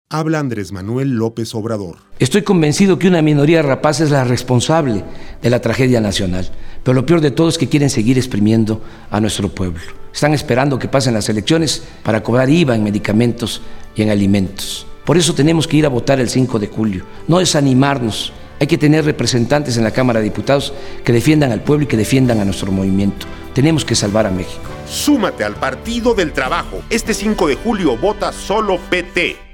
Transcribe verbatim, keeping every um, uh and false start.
Habla Andrés Manuel López Obrador. Estoy convencido que una minoría rapaz es la responsable de la tragedia nacional, pero lo peor de todo es que quieren seguir exprimiendo a nuestro pueblo. Están esperando que pasen las elecciones para cobrar I V A en medicamentos y en alimentos. Por eso tenemos que ir a votar el cinco de julio, no desanimarnos. Hay que tener representantes en la Cámara de Diputados que defiendan al pueblo y que defiendan a nuestro movimiento. Tenemos que salvar a México. Súmate al Partido del Trabajo. Este cinco de julio vota solo P T.